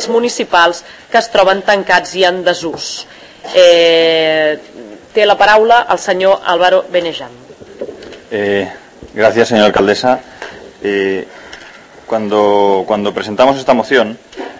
municipals que es troben tancats i en desús. Té la paraula el senyor Álvaro Benejam. Gracias, señora alcaldesa. Cuando presentamos esta moción,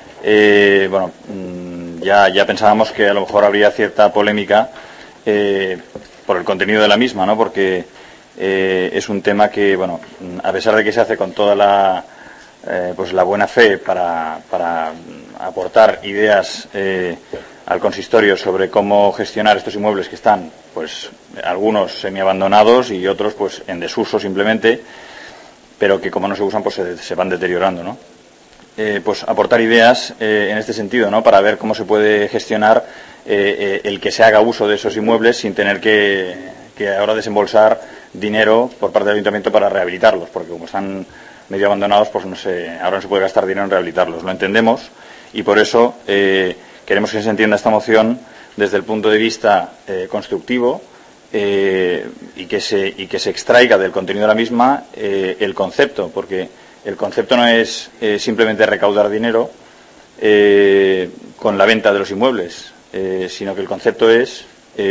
ya pensábamos que a lo mejor habría cierta polémica por el contenido de la misma, ¿no? Porque es un tema que, a pesar de que se hace con toda la buena fe para aportar ideas al consistorio sobre cómo gestionar estos inmuebles que están, pues, algunos semiabandonados y otros, pues, en desuso simplemente, pero que como no se usan, pues se van deteriorando, ¿no? Pues aportar ideas en este sentido, ¿no? Para ver cómo se puede gestionar el que se haga uso de esos inmuebles sin tener que ahora desembolsar dinero por parte del ayuntamiento para rehabilitarlos, porque como están medio abandonados, pues ahora no se puede gastar dinero en rehabilitarlos. Lo entendemos y por eso queremos que se entienda esta moción desde el punto de vista constructivo y que se extraiga del contenido de la misma el concepto, porque el concepto no es simplemente recaudar dinero con la venta de los inmuebles, sino que el concepto es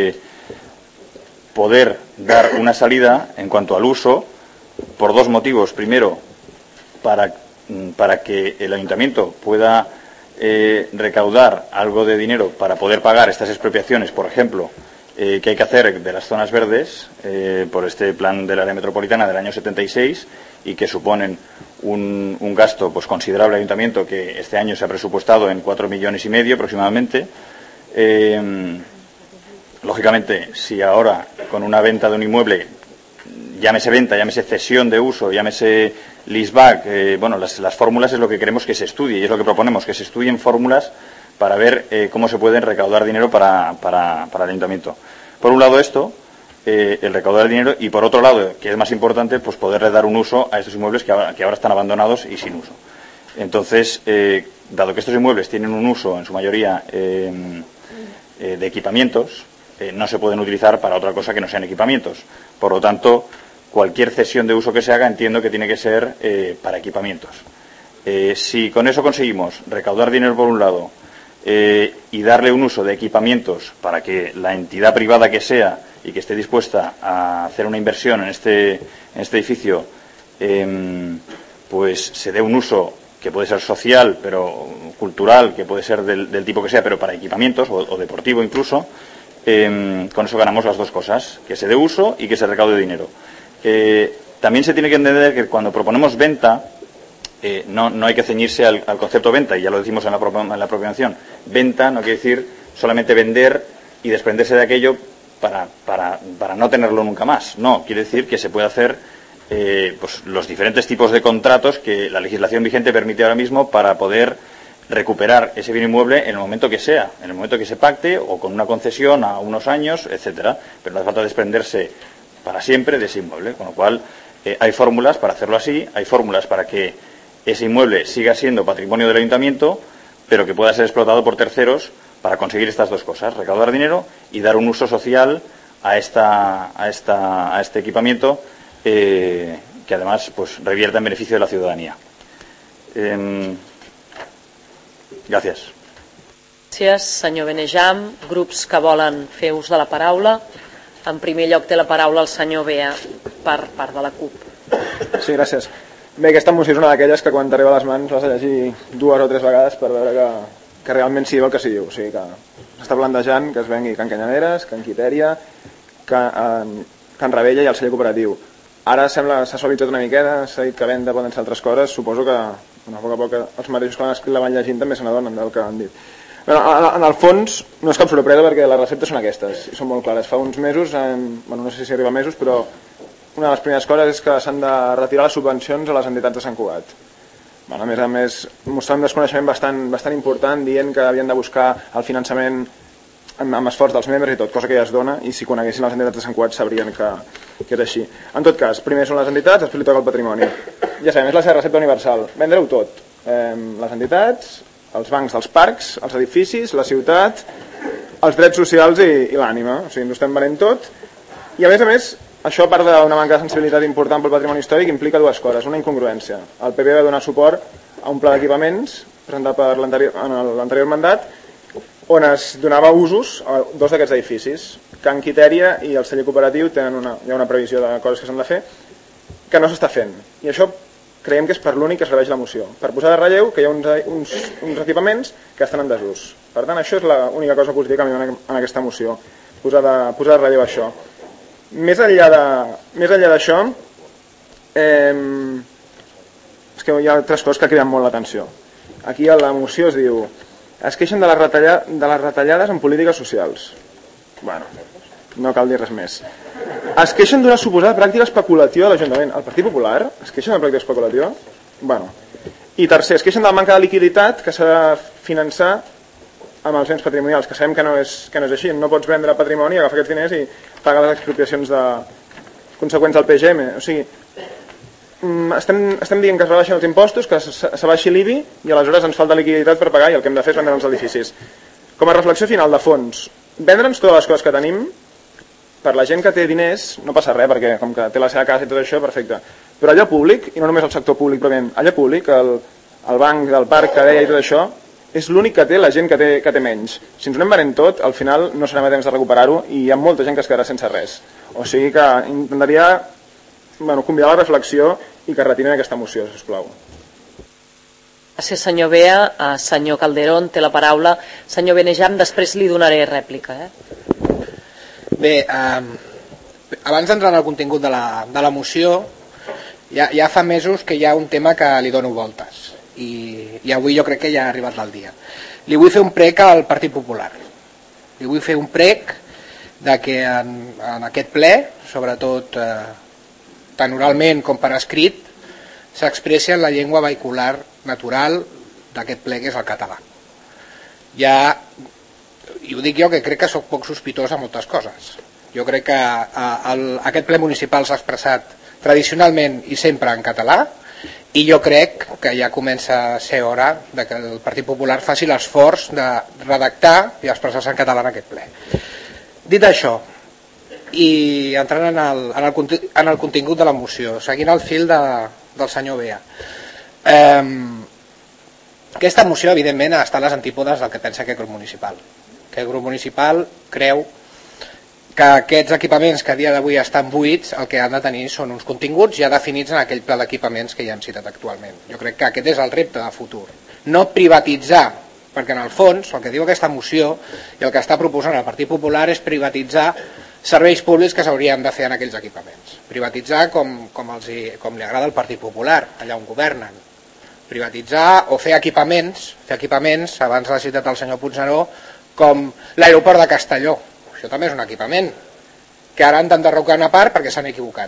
poder dar una salida en cuanto al uso por dos motivos. Primero, para que el ayuntamiento pueda recaudar algo de dinero para poder pagar estas expropiaciones, por ejemplo, que hay que hacer de las zonas verdes por este plan del área metropolitana del año 76 y que suponen un gasto pues considerable al ayuntamiento, que este año se ha presupuestado en 4,5 millones aproximadamente. Lógicamente, si ahora con una venta de un inmueble, llámese venta, llámese cesión de uso, llámese leaseback, las fórmulas es lo que queremos que se estudie y es lo que proponemos, que se estudien fórmulas para ver cómo se pueden recaudar dinero para el ayuntamiento. Por un lado esto, el recaudar el dinero, y por otro lado, que es más importante, pues poderle dar un uso a estos inmuebles que ahora están abandonados y sin uso. Entonces, dado que estos inmuebles tienen un uso en su mayoría de equipamientos, no se pueden utilizar para otra cosa que no sean equipamientos. Por lo tanto, cualquier cesión de uso que se haga entiendo que tiene que ser para equipamientos. Si con eso conseguimos recaudar dinero por un lado y darle un uso de equipamientos para que la entidad privada que sea y que esté dispuesta a hacer una inversión en este edificio, pues se dé un uso que puede ser social, pero cultural, que puede ser del tipo que sea, pero para equipamientos o deportivo incluso, con eso ganamos las dos cosas, que se dé uso y que se recaude dinero. También se tiene que entender que cuando proponemos venta, no hay que ceñirse al concepto venta, y ya lo decimos en la propia moción. Venta no quiere decir solamente vender y desprenderse de aquello para no tenerlo nunca más. No, quiere decir que se puede hacer pues los diferentes tipos de contratos que la legislación vigente permite ahora mismo para poder recuperar ese bien inmueble en el momento que sea, en el momento que se pacte o con una concesión a unos años, etcétera. Pero no hace falta desprenderse para siempre de ese inmueble, con lo cual hay fórmulas para hacerlo así, hay fórmulas para que ese inmueble siga siendo patrimonio del ayuntamiento, pero que pueda ser explotado por terceros para conseguir estas dos cosas: recaudar dinero y dar un uso social a este equipamiento que además pues revierta en beneficio de la ciudadanía. Gràcies. Gràcies, senyor Benejam. Grups que volen fer ús de la paraula. En primer lloc té la paraula el senyor Bea per part de la CUP. Sí, gràcies. Bé, aquesta moció és una d'aquelles que quan t'arriba a les mans l'has de llegir 2 o 3 vegades per veure que realment sigui el que s'hi diu. O sigui que s'està plantejant que es vengui Can Canyaneres, Can Quitèria, Can Ravella i el celler cooperatiu. Ara sembla s'ha suavitzat una miqueta, s'ha dit que venda poden ser altres coses. Suposo que a poc a poc els mateixos que han escrit la van llegint també se n'adonen del que han dit. En el fons no és cap sorpresa perquè les receptes són aquestes i són molt clares. Fa uns mesos, no sé si arriba a mesos, però una de les primeres coses és que s'han de retirar les subvencions a les entitats de Sant Cugat. A més, mostrant un desconeixement bastant important, dient que havien de buscar el finançament amb esforç dels membres i tot, cosa que ja es dona, i si coneguessin les entitats de Sant Cugat sabrien que és així. En tot cas, primer són les entitats, després li toca el patrimoni. Ja sabem, és la seva recepta universal, vendre-ho tot. Les entitats, els bancs dels parcs, els edificis, la ciutat, els drets socials i l'ànima. O sigui, ens ho estem venent tot. I a més, això, a part d'una manca de sensibilitat important pel patrimoni històric, implica dues coses. Una incongruència. El PP va donar suport a un pla d'equipaments presentat en l'anterior mandat, on es donava usos a dos d'aquests edificis. Can Quitèria i el celler cooperatiu hi ha una previsió de coses que s'han de fer que no s'està fent. I això creiem que és per l'únic que serveix la moció, per posar de relleu que hi ha uns equipaments que estan en desús. Per tant, això és l'única cosa positiva que a mi en aquesta moció, posar de relleu això. Més enllà d'això, és que hi ha altres coses que criden molt l'atenció. Aquí a la moció es diu: es queixen de les retallades en polítiques socials. Bueno, no cal dir res més. Es queixen d'una suposada pràctica especulativa de l'Ajuntament. El Partit Popular es queixen d'una pràctica especulativa? Bueno. I tercer, es queixen de la manca de liquiditat que s'ha de finançar amb els béns patrimonials, que sabem que no és així. No pots vendre patrimoni, agafar aquests diners i pagar les expropiacions conseqüents del PGM. O sigui, estem dient que es rebaixen els impostos, que s'abaixi l'IBI, i aleshores ens falta liquiditat per pagar i el que hem de fer és vendre els edificis. Com a reflexió final de fons, vendre'ns totes les coses que tenim, per la gent que té diners no passa res, perquè com que té la seva casa i tot això, perfecte. Però allò públic, i no només el sector públic, però bien, allò públic, el banc del parc que deia i tot això, és l'únic que té la gent que té menys. Si ens ho anem venent tot, al final no serem a temps de recuperar-ho i hi ha molta gent que es quedarà sense res. O sigui que intentaria convidar a la reflexió i que retirin aquesta moció, sisplau. Gràcies, senyor Bea. Senyor Calderón, té la paraula. Senyor Benejam, després li donaré rèplica. Bé, abans d'entrar en el contingut de la moció, ja fa mesos que hi ha un tema que li dono voltes i avui jo crec que ja ha arribat el dia. Li vull fer un prec al Partit Popular. Li vull fer un prec de que en aquest ple, sobretot tant oralment com per escrit, s'expressi en la llengua vehicular natural d'aquest ple, que és el català. I ho dic jo, que crec que sóc poc sospitós a moltes coses. Jo crec que aquest ple municipal s'ha expressat tradicionalment i sempre en català, i jo crec que ja comença a ser hora de que el Partit Popular faci l'esforç de redactar i expressar-se en català en aquest ple. Dit això, i entrant en el contingut de la moció, seguint el fil del senyor Bea, aquesta moció evidentment està a les antípodes del que pensa aquest grup municipal. Aquest grup municipal creu que aquests equipaments que a dia d'avui estan buits el que han de tenir són uns continguts ja definits en aquell pla d'equipaments que ja hem citat actualment. Jo crec que aquest és el repte de futur. No privatitzar, perquè en el fons el que diu aquesta moció i el que està proposant el Partit Popular és privatitzar serveis públics que s'haurien de fer en aquells equipaments. Privatitzar com li agrada al Partit Popular, allà on governen. Privatitzar o fer equipaments, abans l'ha citat el senyor Puigneró, com l'aeroport de Castelló. Això també és un equipament que ara han d'enderrocar una part perquè s'han equivocat.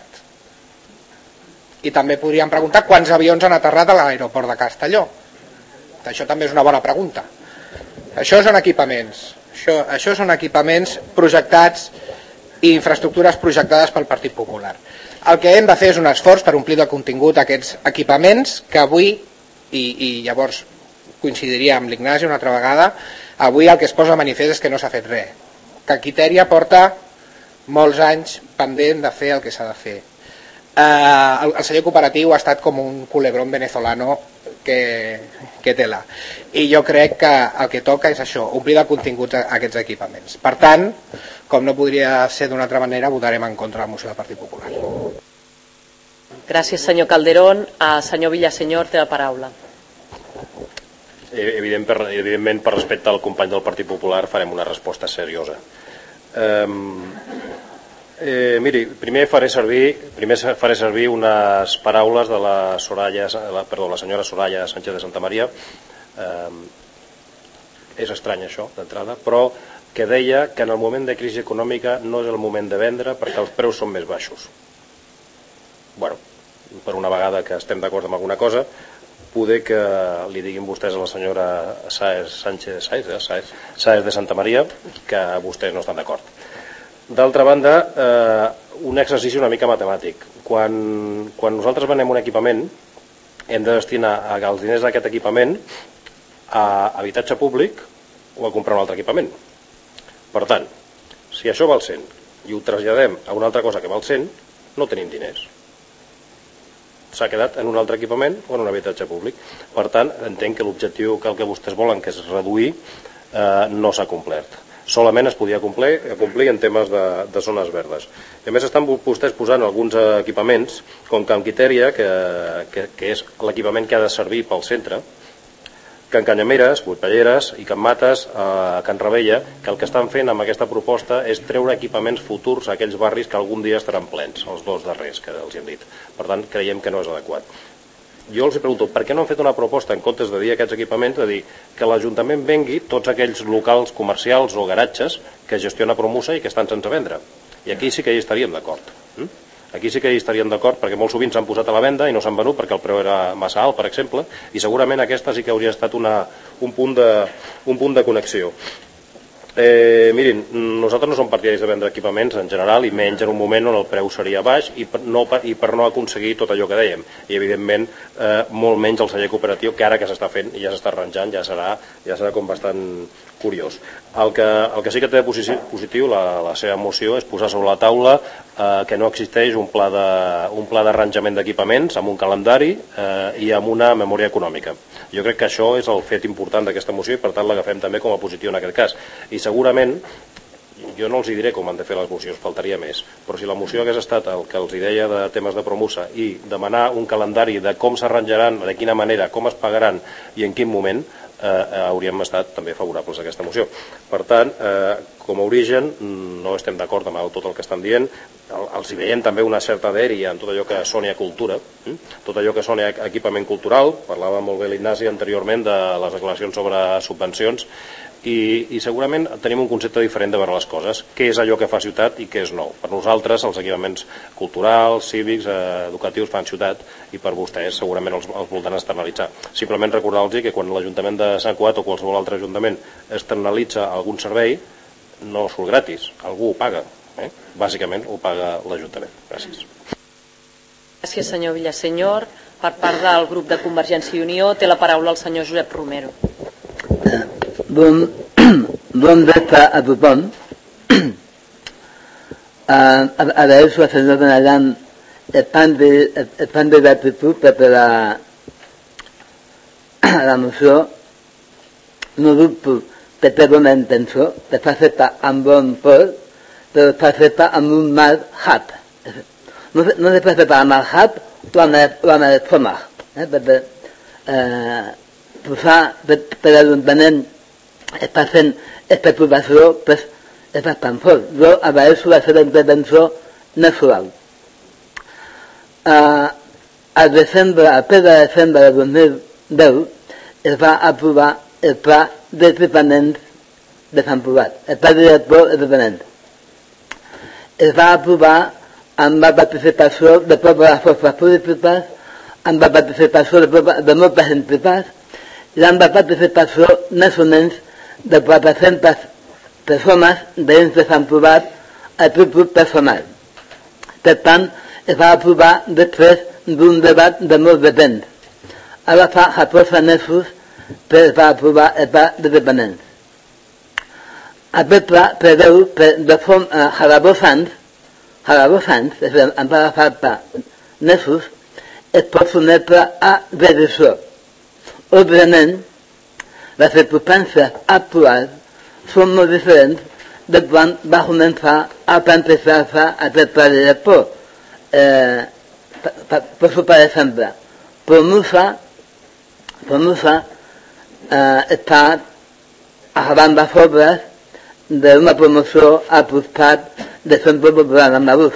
I també podríem preguntar quants avions han aterrat a l'aeroport de Castelló. Això també és una bona pregunta. Això són equipaments. Això són equipaments projectats i infraestructures projectades pel Partit Popular. El que hem de fer és un esforç per omplir de contingut aquests equipaments que avui, i llavors coincidiria amb l'Ignasi una altra vegada, avui el que es posa a manifest és que no s'ha fet res. Que Quitèria porta molts anys pendent de fer el que s'ha de fer. El celler cooperatiu ha estat com un culebrón venezolano que tela. I jo crec que el que toca és això, omplir de contingut aquests equipaments. Per tant, com no podria ser d'una altra manera, votarem en contra de la moció del Partit Popular. Gràcies, senyor Calderón. Senyor Villaseñor, té la paraula. Evidentment, per respecte al company del Partit Popular, farem una resposta seriosa. Miri, primer faré servir unes paraules de la senyora Soraya Sánchez de Santamaría. És estrany això, d'entrada, però que deia que en el moment de crisi econòmica no és el moment de vendre perquè els preus són més baixos. Bueno, per una vegada que estem d'acord amb alguna cosa, poder que li diguin vostès a la senyora Sánchez de Santamaría que vostès no estan d'acord. D'altra banda, un exercici una mica matemàtic. Quan nosaltres venem un equipament, hem de destinar els diners d'aquest equipament a habitatge públic o a comprar un altre equipament. Per tant, si això val 100 i ho traslladem a una altra cosa que val 100, no tenim diners. s'ha quedat en un altre equipament o en un habitatge públic. Per tant, entenc que l'objectiu que el que vostès volen, que és reduir, no s'ha complert. Solament es podia complir en temes de zones verdes. I a més estan vostès posant alguns equipaments, com Can Quitèria, que és l'equipament que ha de servir pel centre, Can Canyameres, Vuitpelleres i Can Mates, a Can Ravella, que el que estan fent amb aquesta proposta és treure equipaments futurs a aquells barris que algun dia estaran plens, els dos darrers que els hem dit. Per tant, creiem que no és adequat. Jo els pregunto, per què no han fet una proposta en comptes de dir aquests equipaments, de dir que l'Ajuntament vengui tots aquells locals comercials o garatges que gestiona Promusa i que estan sense vendre? I aquí sí que hi estaríem d'acord. Aquí sí que hi estaríem d'acord, perquè molt sovint s'han posat a la venda i no s'han venut perquè el preu era massa alt, per exemple, i segurament aquesta sí que hauria estat un punt de connexió. Mirin, nosaltres no som partidaris de vendre equipaments en general i menys en un moment on el preu seria baix i per no aconseguir tot allò que dèiem, i evidentment molt menys el celler cooperatiu, que ara que s'està fent i ja s'està arranjant ja serà com bastant curiós. El que sí que té positiu la seva moció és posar sobre la taula que no existeix un pla d'arranjament d'equipaments amb un calendari i amb una memòria econòmica. Jo crec que això és el fet important d'aquesta moció i per tant l'agafem també com a positiu en aquest cas. I segurament, jo no els diré com han de fer les mocions, faltaria més, però si la moció hagués estat el que els deia de temes de Promusa i demanar un calendari de com s'arranjaran, de quina manera, com es pagaran i en quin moment, hauríem estat també favorables a aquesta moció. Per tant, com a origen no estem d'acord amb tot el que estan dient, els hi veiem també una certa dèria en tot allò que soni a cultura, tot allò que soni a equipament cultural. Parlava molt bé l'Ignasi anteriorment de les declaracions sobre subvencions i segurament tenim un concepte diferent de veure les coses, què és allò que fa ciutat i què és nou. Per nosaltres els equipaments culturals, cívics, educatius fan ciutat i per vostès segurament els voldran externalitzar. Simplement recordar-los que quan l'Ajuntament de Sant Cugat o qualsevol altre ajuntament externalitza algun servei no surt gratis, algú ho paga. Bàsicament ho paga l'Ajuntament. Gràcies. Gràcies, senyor Villasenyor. Per part del grup de Convergència i Unió té la paraula el senyor Josep Romero. Bon vespre a tothom. Agraeixo al senyor Benallam el plan de gratitud per la moció. No dubto que té bona intenció, que està feta amb bon pol, però està feta amb un mal hat. No està feta amb el hat o amb el estómac. Perquè posar per l'Ajuntament està fent especulació és bastant fort. Jo agraeixo la seva intervenció natural. Al ple de desembre de 2010 es va aprovar el pla d'equipaments de Sant Cugat, el pla director d'equipaments. Es va aprovar amb la participació de totes les forces polítiques, amb la participació de moltes entitats i amb la participació més o menys de 400 persones dins de Sant Cugat a títol personal. Per tant, es va aprovar després d'un debat de molt de temps. Ara fa 14 mesos que es va aprovar el pla d'equipaments. Aquest pla preveu que de forma cada 2 anys, és a dir, en va falta mesos, es pot sotmetre a revisió. Òbviament, les circumstàncies actuals són molt diferents de quan va començar a plantejar-se aquest pla director. Per exemple, Promusa està acabant les obres d'una promoció al costat de Centre Popular Andalús.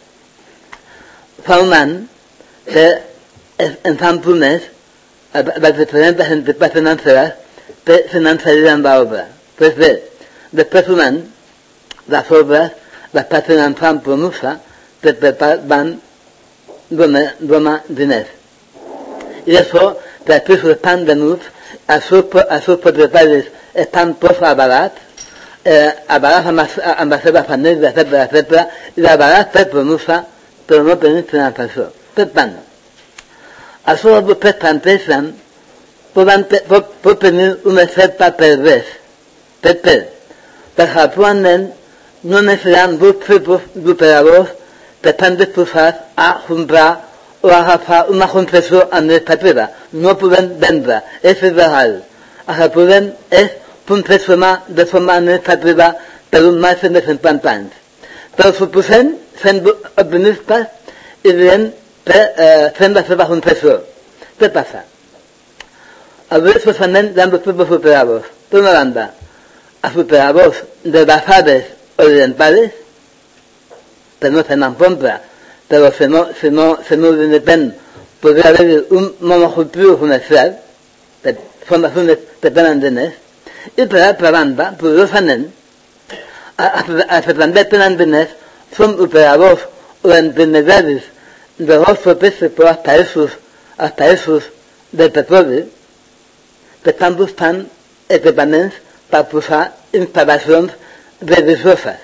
Fa un any que ens han promès les diferents entitats financeres que finançarien l'obra. Pues bé, després d'un any, les obres les està finançant Promusa, que per part van donar diners. I això, que els pisos estan venuts, els seus propietaris estan tots avalats amb la seva família, etc. I avalats per Promusa, però no tenim finançació. Per tant, això que vostès plantegen pot tenir un efecte pervers. Per què? Perquè actualment només hi ha 2 tipus d'operadors que estan disposats a comprar o agafar una concessió administrativa. No podem vendre, és il·legal. El que podem és concessionar de forma administrativa per un marge de 50 anys. Però suposem, sent optimistes, i diem que fem la seva concessió. Què passa? Avui solament hi ha dos tipus d'operadors. Per una banda, els operadors de basades orientades, que no se n'en compra, però si no depèn, podria haver un monocultiu comercial, que són les únics que tenen diners, i per altra banda, curiosament, els que també tenen diners són operadors o intermediaris de molts propis sectors als països del petroli, que estan buscant equipaments per posar instal·lacions religioses.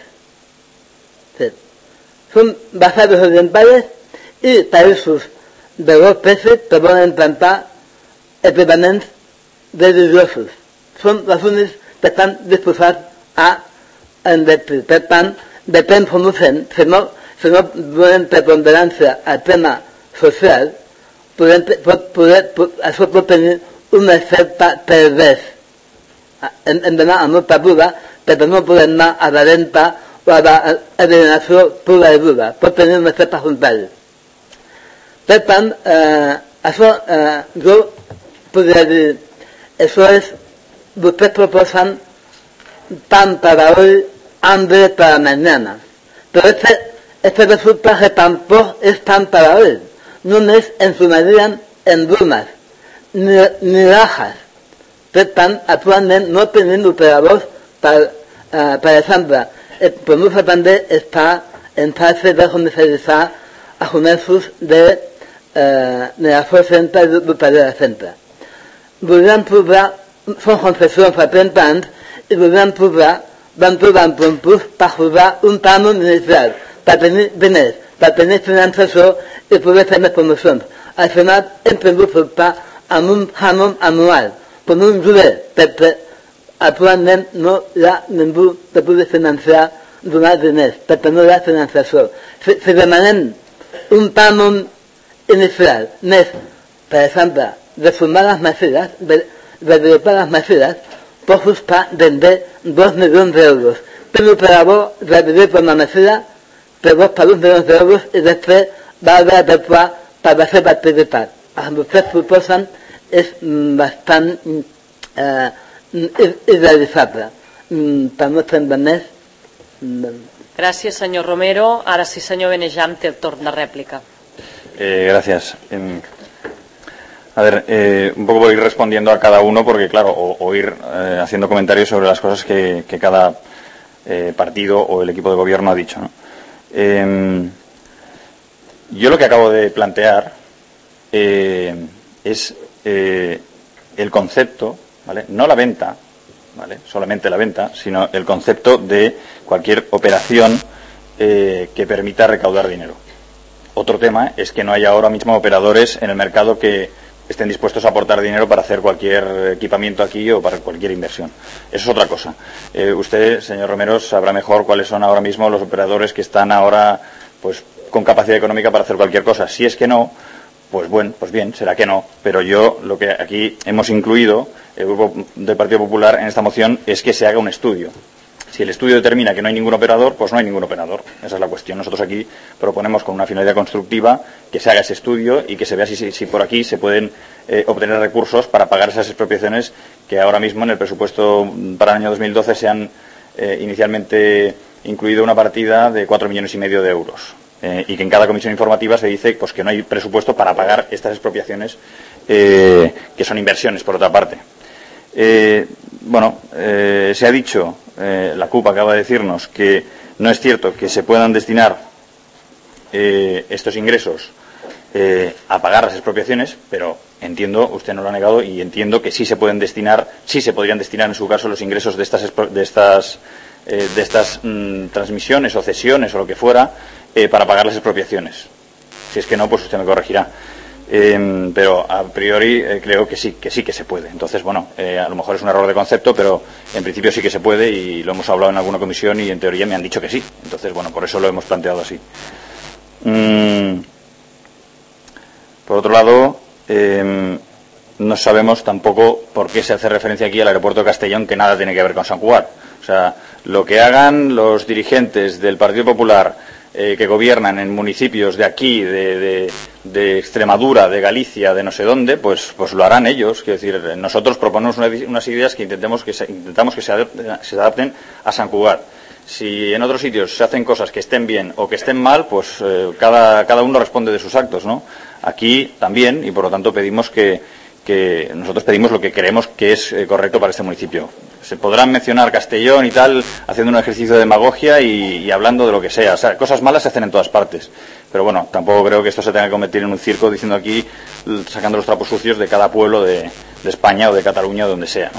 Són basades orientades i països de dos països que volen implantar equipaments religiosos. Són les únics que estan disposats a invertir. Per tant, depèn com ho fem. Si no donem preponderància al tema social, això pot tenir un efecte pervers. Hem d'anar amb molta cura, però no podem anar a la venda o a l'alienació pura i dura. Pot tenir un efecte contrari. Per tant, això jo podria dir, això és, vostès proposen pan para hoy, hambre para mañana. Pero este resulta que tampoco es pan para hoy. Només ens donaríem en brumes, ni rajas. Per tant, actualment no tenim operadors per exemple, el PROMUFA també està en fase de comercialitzar els comerços de la centre i d'operador de centre. Volíem provar, són concessions fa 30 anys, i volíem provar, vam trobar un concurs per provar un cànon inicial, per tenir diners, per tenir finançació i poder fer més promocions. Al final hem pogut optar amb un cànon anual, com un lloguer, perquè actualment no hi ha ningú que pugui financiar, donar diners, perquè no hi ha finançació. Si demanem un cànon inicial més, per exemple, de formar les masies, de developar les masies, pot costar vender 2 milions d'euros. Per l'operador developa una masia per 2 milions d'euros i després va haver d'adequar per la seva activitat. El que vostès proposen és bastant irrealitzable. Per no fer més... Gràcies, senyor Romero. Ara sí, senyor Benejam, té el torn de rèplica. Gracias. A ver, un poco voy a ir respondiendo a cada uno porque, claro, o ir haciendo comentarios sobre las cosas que cada partido o el equipo de gobierno ha dicho, ¿no? Yo lo que acabo de plantear es el concepto, ¿vale? No la venta, ¿vale? Solamente la venta, sino el concepto de cualquier operación que permita recaudar dinero. Otro tema es que no haya ahora mismo operadores en el mercado que estén dispuestos a aportar dinero para hacer cualquier equipamiento aquí o para cualquier inversión. Eso es otra cosa. Usted, señor Romero, sabrá mejor cuáles son ahora mismo los operadores que están ahora pues con capacidad económica para hacer cualquier cosa. Si es que no, pues bueno, pues bien, será que no. Pero yo lo que aquí hemos incluido, el Grupo del Partido Popular, en esta moción, es que se haga un estudio. Si el estudio determina que no hay ningún operador, pues no hay ningún operador. Esa es la cuestión. Nosotros aquí proponemos con una finalidad constructiva que se haga ese estudio y que se vea si por aquí se pueden obtener recursos para pagar esas expropiaciones que ahora mismo en el presupuesto para el año 2012 se han inicialmente incluido una partida de 4,5 millones de euros. Y que en cada comisión informativa se dice pues, que no hay presupuesto para pagar estas expropiaciones que son inversiones, por otra parte. Se ha dicho, la CUP acaba de decirnos que no es cierto que se puedan destinar estos ingresos a pagar las expropiaciones, pero entiendo, usted no lo ha negado, y entiendo que sí se pueden destinar, sí se podrían destinar en su caso los ingresos de estas transmisiones o cesiones o lo que fuera para pagar las expropiaciones. Si es que no, pues usted me corregirá. Pero a priori creo que sí que se puede. Entonces, bueno, a lo mejor es un error de concepto, pero en principio sí que se puede y lo hemos hablado en alguna comisión y en teoría me han dicho que sí. Entonces, bueno, por eso lo hemos planteado así. Por otro lado, no sabemos tampoco por qué se hace referencia aquí al aeropuerto de Castellón, que nada tiene que ver con Sant Cugat. O sea, lo que hagan los dirigentes del Partido Popular que gobiernan en municipios de aquí, de Extremadura, de Galicia, de no sé dónde, pues lo harán ellos. Quiero decir, nosotros proponemos unas ideas que intentamos que se adapten a Sant Cugat. Si en otros sitios se hacen cosas que estén bien o que estén mal, pues cada uno responde de sus actos, ¿no? Aquí también, y por lo tanto pedimos que nosotros pedimos lo que creemos que es correcto para este municipio. Se podrán mencionar Castellón y tal, haciendo un ejercicio de demagogia y hablando de lo que sea. O sea, cosas malas se hacen en todas partes. Pero bueno, tampoco creo que esto se tenga que convertir en un circo diciendo aquí, sacando los trapos sucios de cada pueblo de España o de Cataluña o donde sea,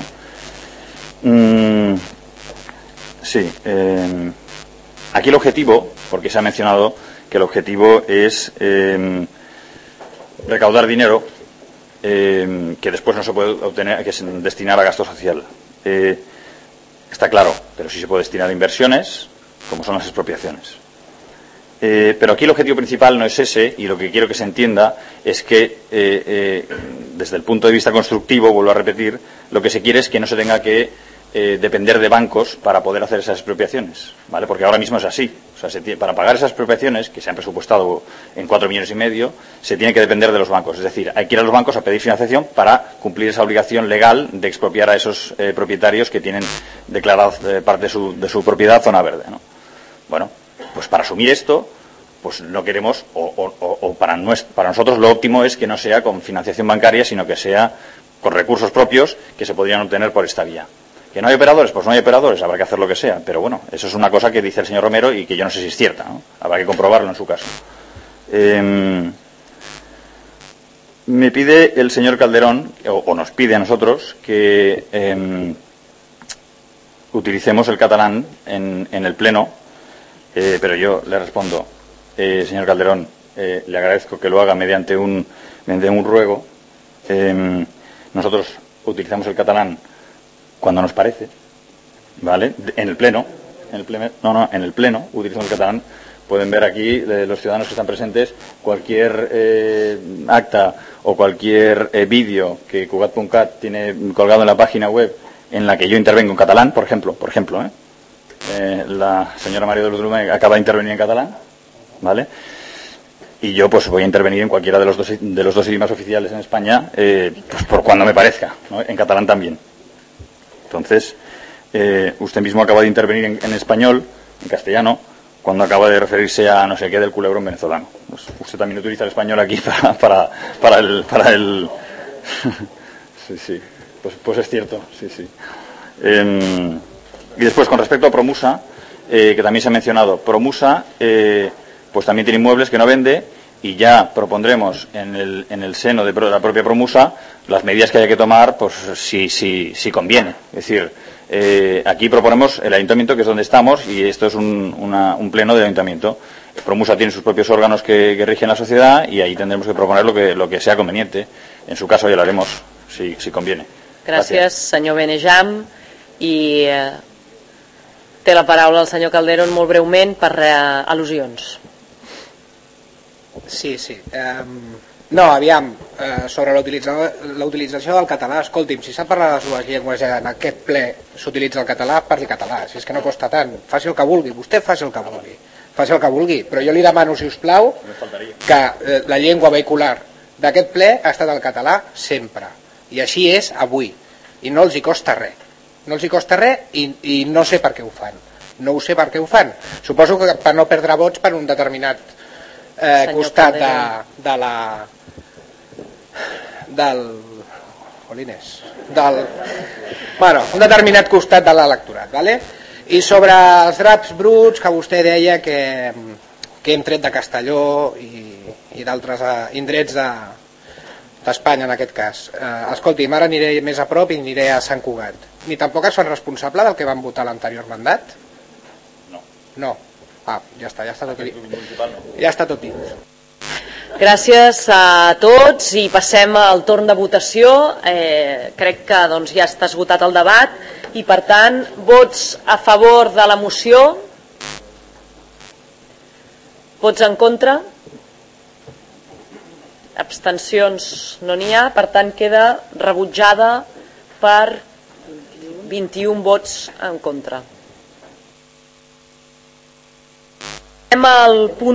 ¿no? Sí. Aquí el objetivo, porque se ha mencionado que el objetivo es recaudar dinero que después no se puede obtener, que es destinar a gasto social. Está claro, pero sí se puede destinar a inversiones, como son las expropiaciones. Pero aquí el objetivo principal no es ese, y lo que quiero que se entienda es que, desde el punto de vista constructivo, vuelvo a repetir, lo que se quiere es que no se tenga que depender de bancos para poder hacer esas expropiaciones, ¿vale? Porque ahora mismo es así. O sea, para pagar esas expropiaciones, que se han presupuestado en 4,5 millones, se tiene que depender de los bancos. Es decir, hay que ir a los bancos a pedir financiación para cumplir esa obligación legal de expropiar a esos propietarios que tienen declarado parte de su propiedad zona verde, ¿no? Bueno, pues para asumir esto, pues no queremos, para nosotros lo óptimo es que no sea con financiación bancaria, sino que sea con recursos propios que se podrían obtener por esta vía. ¿Que no hay operadores? Pues no hay operadores, habrá que hacer lo que sea. Pero bueno, eso es una cosa que dice el señor Romero y que yo no sé si es cierta, ¿no? Habrá que comprobarlo en su caso. Me pide el señor Calderón, o nos pide a nosotros, que utilicemos el catalán en el Pleno, pero yo le respondo, señor Calderón, le agradezco que lo haga mediante un ruego. Nosotros utilizamos el catalán cuando nos parece, ¿vale? En el Pleno utilizamos el catalán. Pueden ver aquí, los ciudadanos que están presentes, cualquier acta o cualquier vídeo que Cugat.cat tiene colgado en la página web en la que yo intervengo en catalán, por ejemplo, la señora María de Luz acaba de intervenir en catalán, ¿vale? Y yo pues voy a intervenir en cualquiera de los dos idiomas oficiales en España, pues por cuando me parezca, ¿no? En catalán también. Entonces, usted mismo acaba de intervenir en español, en castellano, cuando acaba de referirse a no sé qué del culebrón venezolano. Pues usted también utiliza el español aquí para el sí, pues es cierto, sí. Y después, con respecto a Promusa, que también se ha mencionado, Promusa pues también tiene inmuebles que no vende, y ya propondremos en el seno de la propia Promusa las medidas que haya que tomar, pues si conviene. Es decir, aquí proponemos el ayuntamiento, que es donde estamos, y esto es un pleno del ayuntamiento. Promusa tiene sus propios órganos que rigen la sociedad, y ahí tendremos que proponer lo que sea conveniente. En su caso ya lo haremos, si conviene. Gràcies, senyor Benejam. I té la paraula el senyor Calderón molt breument per al·lusions. Sí. No, aviam, sobre la utilització del català, escolti'm, si s'ha parlat de les dues llengües en aquest ple s'utilitza el català, parli català, si és que no costa tant, faci el que vulgui, vostè faci el que vulgui, però jo li demano, si us plau, que la llengua vehicular d'aquest ple ha estat el català sempre, i així és avui, i no els hi costa res, i no sé per què ho fan, suposo que per no perdre vots per un determinat costat un determinat costat de l'electorat, ¿vale? I sobre els draps bruts que vostè deia que hem tret de Castelló i d'altres indrets d'Espanya en aquest cas, escolti'm, ara aniré més a prop i aniré a Sant Cugat. Ni tampoc es fan responsable del que van votar l'anterior mandat? No. Ja està tot dit. Gràcies a tots, i passem al torn de votació. Crec que ja està esgotat el debat, i per tant, vots a favor de la moció, vots en contra, Abstencions no n'hi ha, per tant queda rebutjada per 21 vots en contra. Anem al punt